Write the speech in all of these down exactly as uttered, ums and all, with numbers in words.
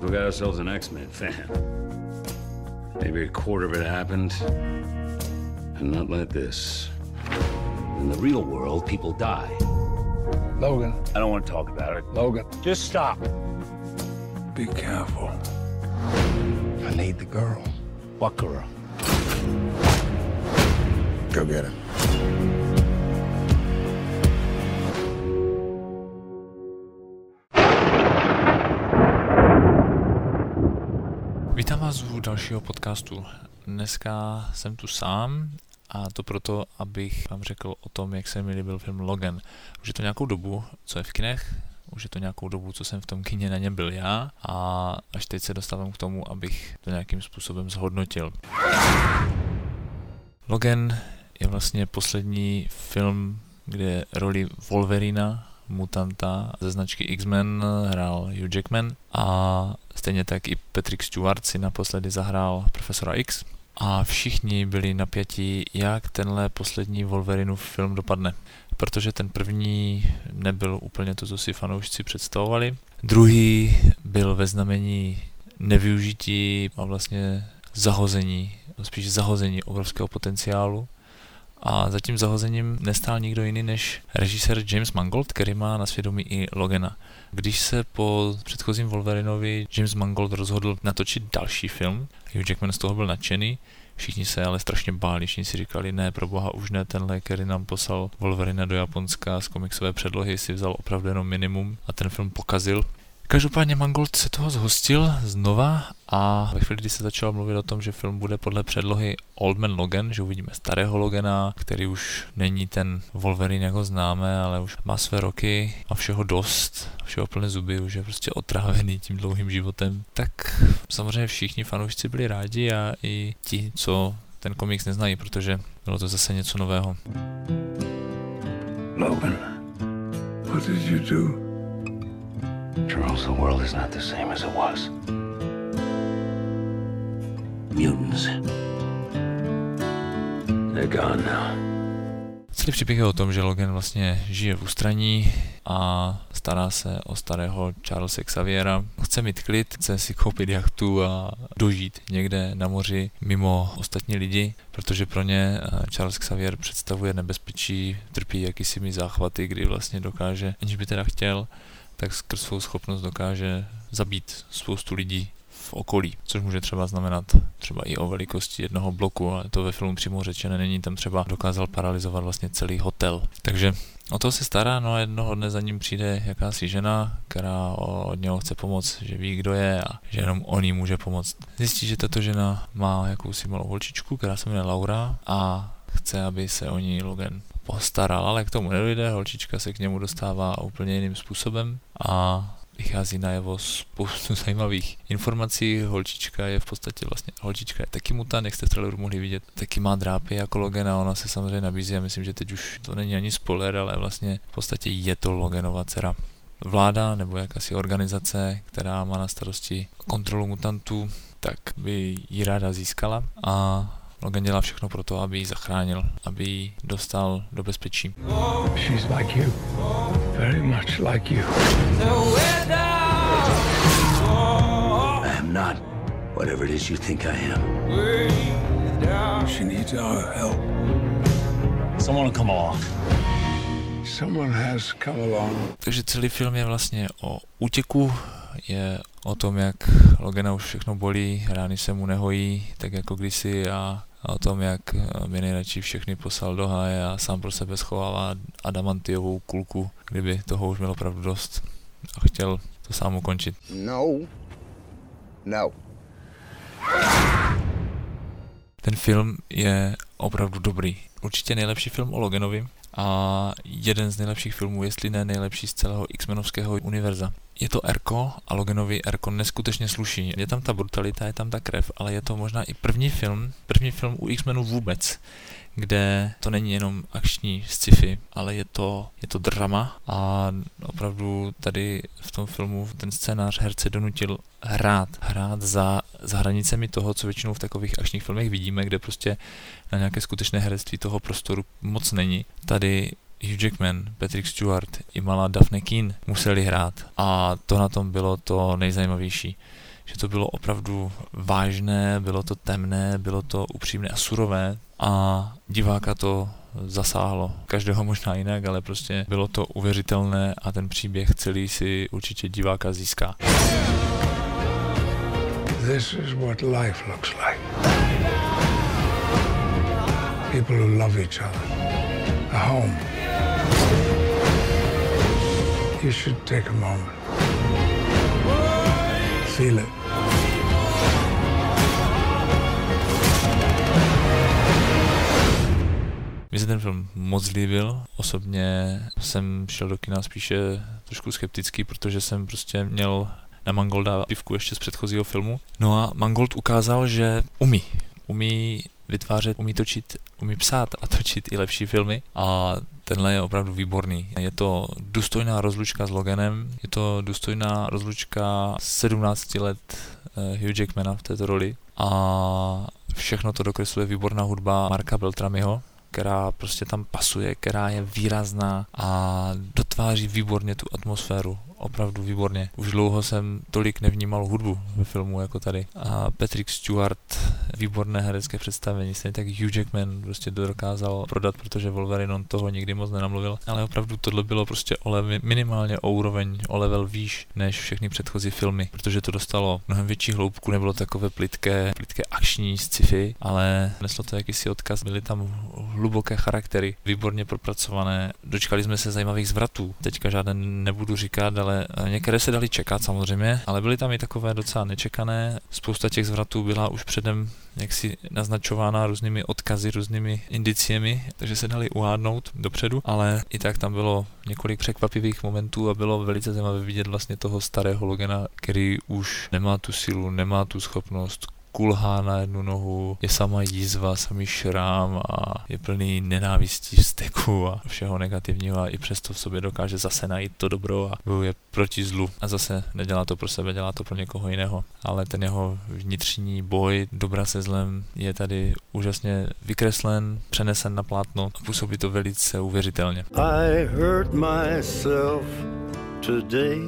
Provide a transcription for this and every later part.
We got ourselves an X-Men fan. Maybe a quarter of it happened, and not like this. In the real world, people die. Logan. I don't want to talk about it. Logan. Just stop. Be careful. I need the girl. What girl? Go get her. Vítám vás u dalšího podcastu. Dneska jsem tu sám a to proto, abych vám řekl o tom, jak se mi líbil film Logan. Už je to nějakou dobu, co je v kinech, už je to nějakou dobu, co jsem v tom kině na něm byl já a až teď se dostávám k tomu, abych to nějakým způsobem zhodnotil. Logan je vlastně poslední film, kde roli Wolverina, mutanta ze značky X-Men, hrál Hugh Jackman a stejně tak i Patrick Stewart si naposledy zahrál Profesora X a všichni byli napjatí, jak tenhle poslední Wolverinův film dopadne, protože ten první nebyl úplně to, co si fanoušci představovali. Druhý byl ve znamení nevyužití a vlastně zahození, spíš zahození obrovského potenciálu. A za tím zahozením nestál nikdo jiný než režisér James Mangold, který má na svědomí i Logana. Když se po předchozím Wolverinovi James Mangold rozhodl natočit další film, Hugh Jackman z toho byl nadšený, všichni se ale strašně báli, všichni si říkali, ne, proboha, už ne, tenhle, který nám poslal Wolverina do Japonska z komiksové předlohy, si vzal opravdu jenom minimum a ten film pokazil. Každopádně Mangold se toho zhostil znova a ve chvíli, kdy se začalo mluvit o tom, že film bude podle předlohy Old Man Logan, že uvidíme starého Logana, který už není ten Wolverine, jak ho známe, ale už má své roky a všeho dost, všeho plné zuby, už je prostě otrávený tím dlouhým životem, tak samozřejmě všichni fanoušci byli rádi a i ti, co ten komiks neznají, protože bylo to zase něco nového. Logan, what did you do? Charles, the world is not the same as it was. Mutants. They're gone now. Celý příběh je o tom, že Logan vlastně žije v ústraní a stará se o starého Charlesa Xaviera. Chce mít klid, chce si koupit jachtu a dožít někde na moři mimo ostatní lidi, protože pro ně Charles Xavier představuje nebezpečí, trpí jakýsi záchvaty, kdy vlastně dokáže, aniž by teda chtěl, tak skrz svou schopnost dokáže zabít spoustu lidí v okolí, což může třeba znamenat třeba i o velikosti jednoho bloku, ale to ve filmu přímo řečené není, tam třeba dokázal paralyzovat vlastně celý hotel. Takže o to se stará, no a jednoho dne za ním přijde jakási žena, která od něho chce pomoct, že ví, kdo je a že jenom on jí může pomoct. Zjistí, že tato žena má jakousi malou holčičku, která se jmenuje Laura a chce, aby se o ní Logan postaral, ale k tomu nedojde, holčička se k němu dostává úplně jiným způsobem a vychází najevo spoustu zajímavých informací. Holčička je v podstatě vlastně, holčička je taky mutant, jak jste v traileru mohli vidět, taky má drápy jako Logan a ona se samozřejmě nabízí a myslím, že teď už to není ani spoiler, ale vlastně v podstatě je to Loganova dcera. Vláda nebo jakási organizace, která má na starosti kontrolu mutantů, tak by ji ráda získala a Logan dělá všechno pro to, aby ji zachránil, aby ji dostal do bezpečí. She's like you. Very much like you. I am not whatever it is you think I am. She needs our help. Someone come along. Someone has come along. Takže celý film je vlastně o útěku, je o tom, jak Logana už všechno bolí, rány se mu nehojí, tak jako kdysi a a o tom, jak by nejradši všechny poslal do háje a sám pro sebe schovává adamantiovou kulku, kdyby toho už měl opravdu dost a chtěl to sám ukončit. No. No. Ten film je opravdu dobrý. Určitě nejlepší film o Loganovi a jeden z nejlepších filmů, jestli ne nejlepší z celého X-menovského univerza. Je to Erko a Loganovi Erko neskutečně sluší. Je tam ta brutalita, je tam ta krev, ale je to možná i první film, první film u X-menů vůbec, kde to není jenom akční sci-fi, ale je to, je to drama a opravdu tady v tom filmu ten scénář herce donutil hrát, hrát za, za hranicemi toho, co většinou v takových akčních filmech vidíme, kde prostě na nějaké skutečné herectví toho prostoru moc není. Tady Hugh Jackman, Patrick Stewart i malá Daphne Keane museli hrát a to na tom bylo to nejzajímavější, že to bylo opravdu vážné, bylo to temné, bylo to upřímné a surové a diváka to zasáhlo. Každého možná jinak, ale prostě bylo to uvěřitelné a ten příběh celý si určitě diváka získá. This is what life looks like. People who love each other. A home. You should take a moment. Feel it. Mně se ten film moc líbil. Osobně jsem šel do kina spíše trošku skeptický, protože jsem prostě měl na Mangolda pivku ještě z předchozího filmu. No a Mangold ukázal, že umí. Umí vytvářet, umí točit, umí psát a točit i lepší filmy a tenhle je opravdu výborný. Je to důstojná rozlučka s Loganem, je to důstojná rozlučka sedmnácti let Hugh Jackmana v této roli a všechno to dokresluje výborná hudba Marka Beltramiho, která prostě tam pasuje, která je výrazná a dotváří výborně tu atmosféru. Opravdu výborně. Už dlouho jsem tolik nevnímal hudbu ve filmu jako tady. A Patrick Stewart, výborné herecké představení, stejně tak Hugh Jackman prostě to dokázal prodat, protože Wolverine on toho nikdy moc nenamluvil. Ale opravdu tohle bylo prostě o level, minimálně o úroveň, o level výš než všechny předchozí filmy, protože to dostalo mnohem větší hloubku, nebylo takové plitké, plitké akční sci-fi, ale neslo to jakýsi odkaz, byly tam hluboké charaktery, výborně propracované. Dočkali jsme se zajímavých zvratů. Teďka žádné nebudu říkat, ale některé se dali čekat samozřejmě, ale byly tam i takové docela nečekané. Spousta těch zvratů byla už předem jaksi naznačována různými odkazy, různými indiciemi, takže se dali uhádnout dopředu, ale i tak tam bylo několik překvapivých momentů a bylo velice zajímavé vidět vlastně toho starého Logana, který už nemá tu sílu, nemá tu schopnost, kulhá na jednu nohu, je sama jízva, samý šrám a je plný nenávistí, vzteku a všeho negativního a i přesto v sobě dokáže zase najít to dobro a bojuje proti zlu a zase nedělá to pro sebe, dělá to pro někoho jiného. Ale ten jeho vnitřní boj dobra se zlem je tady úžasně vykreslen, přenesen na plátno a působí to velice uvěřitelně. I hurt myself today.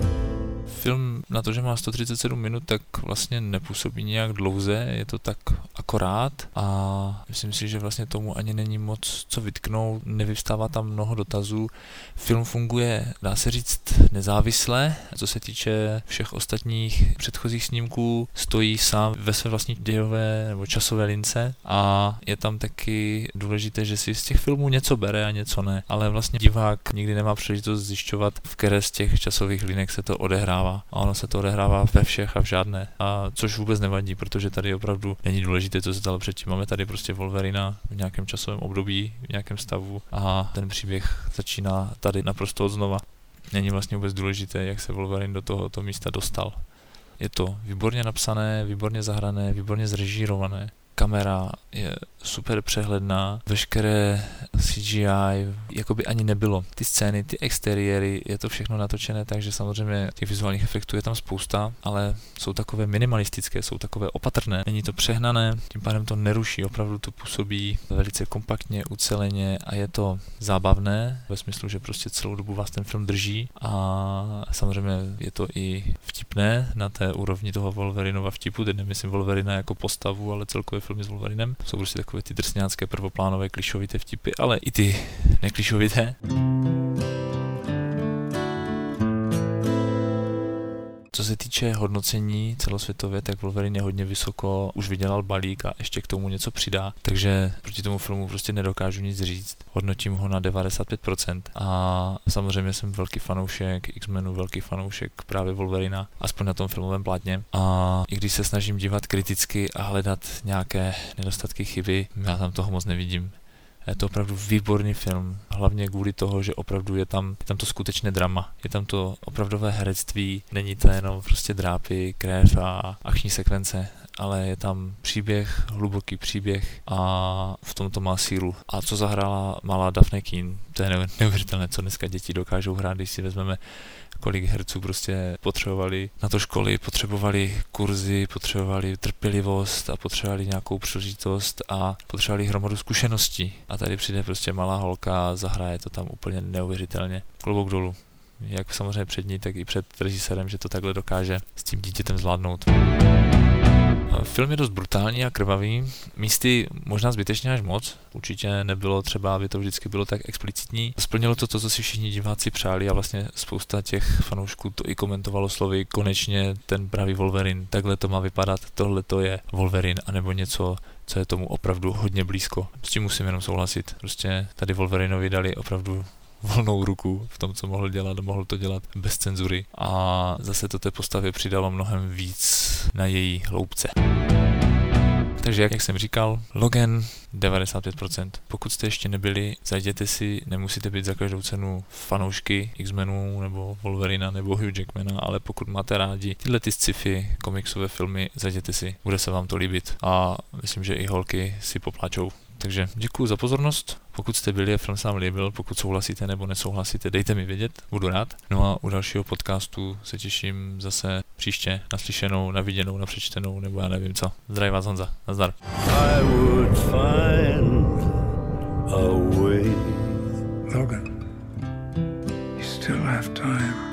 Film na to, že má sto třicet sedm minut, tak vlastně nepůsobí nějak dlouze, je to tak akorát a myslím si, že vlastně tomu ani není moc co vytknout, nevyvstává tam mnoho dotazů. Film funguje, dá se říct, nezávisle, co se týče všech ostatních předchozích snímků, stojí sám ve své vlastní dějové nebo časové lince a je tam taky důležité, že si z těch filmů něco bere a něco ne, ale vlastně divák nikdy nemá příležitost zjišťovat, v které z těch časových linek se to odehrává. A ono se to odehrává ve všech a v žádné. A což vůbec nevadí, protože tady opravdu není důležité, co se stalo předtím. Máme tady prostě Wolverina v nějakém časovém období, v nějakém stavu a ten příběh začíná tady naprosto od znova. Není vlastně vůbec důležité, jak se Wolverine do tohoto místa dostal. Je to výborně napsané, výborně zahrané, výborně zrežírované. Kamera je super přehledná, veškeré C G I jakoby ani nebylo. Ty scény, ty exteriéry, je to všechno natočené, takže samozřejmě těch vizuálních efektů je tam spousta, ale jsou takové minimalistické, jsou takové opatrné. Není to přehnané, tím pádem to neruší, opravdu to působí velice kompaktně, uceleně a je to zábavné, ve smyslu, že prostě celou dobu vás ten film drží a samozřejmě je to i vtipné na té úrovni toho Wolverinova vtipu, teď nemyslím Wolverina jako postavu, ale celkově filmy s Wolverinem. Jsou prostě takové ty drsňácké prvoplánové klišovité vtipy, ale i ty neklišovité. Co se týče hodnocení celosvětově, tak Wolverine je hodně vysoko, už vydělal balík a ještě k tomu něco přidá, takže proti tomu filmu prostě nedokážu nic říct. Hodnotím ho na devadesát pět procent a samozřejmě jsem velký fanoušek X-Menu, velký fanoušek právě Wolverina, aspoň na tom filmovém plátně. A i když se snažím dívat kriticky a hledat nějaké nedostatky, chyby, já tam toho moc nevidím. Je to opravdu výborný film, hlavně kvůli toho, že opravdu je tam, je tam to skutečné drama, je tam to opravdové herectví, není to jenom prostě drápy, krev a akční sekvence, ale je tam příběh, hluboký příběh a v tom to má sílu. A co zahrála malá Daphne Keane, to je neuvěřitelné, co dneska děti dokážou hrát, když si vezmeme, kolik herců prostě potřebovali na to školy, potřebovali kurzy, potřebovali trpělivost a potřebovali nějakou příležitost a potřebovali hromadu zkušeností. A tady přijde prostě malá holka a zahraje to tam úplně neuvěřitelně. Klobouk dolů. jak samozřejmě před ní, tak i před režisérem, že to takhle dokáže s tím dítětem zvládnout. Film je dost brutální a krvavý, místy možná zbytečně až moc, určitě nebylo třeba, aby to vždycky bylo tak explicitní. Splnilo to to, co si všichni diváci přáli a vlastně spousta těch fanoušků to i komentovalo slovy, konečně ten pravý Wolverine, takhle to má vypadat, tohle to je Wolverine, anebo něco, co je tomu opravdu hodně blízko. S tím musím jenom souhlasit, prostě tady Wolverinovi dali opravdu volnou ruku v tom, co mohl dělat, mohl to dělat bez cenzury a zase to té postavě přidalo mnohem víc na její hloubce. Takže jak, jak jsem říkal, Logan devadesát pět procent. Pokud jste ještě nebyli, zajděte si, nemusíte být za každou cenu fanoušky X-menů nebo Wolverina nebo Hugh Jackmana, ale pokud máte rádi tyhle ty sci-fi komiksové filmy, zajděte si, bude se vám to líbit a myslím, že i holky si popláčou. Takže děkuji za pozornost. Pokud jste byli a film se vám líbil, pokud souhlasíte nebo nesouhlasíte, dejte mi vědět, budu rád. No a u dalšího podcastu se těším zase příště naslyšenou, naviděnou, napřečtenou, nebo já nevím co. Zdraví vás Honza, nazdar. I would find a way. Logan, you still have time.